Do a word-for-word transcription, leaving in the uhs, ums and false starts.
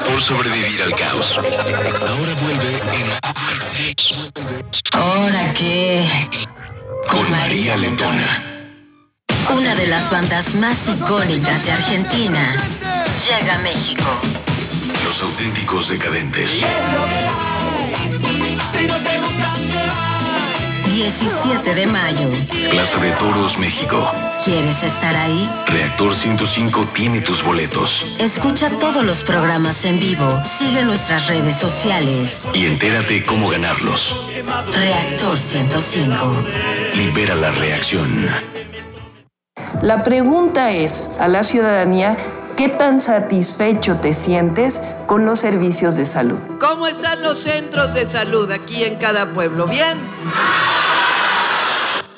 por sobrevivir al caos. Ahora vuelve en... ¿Ahora qué? Con María Letona. Una de las bandas más icónicas de Argentina llega a México. Los Auténticos Decadentes. diecisiete de mayo. Plaza de Toros, México. ¿Quieres estar ahí? Reactor ciento cinco tiene tus boletos. Escucha todos los programas en vivo, sigue nuestras redes sociales y entérate cómo ganarlos. Reactor ciento cinco. Libera la reacción. La pregunta es a la ciudadanía: ¿qué tan satisfecho te sientes con los servicios de salud? ¿Cómo están los centros de salud aquí en cada pueblo? ¿Bien?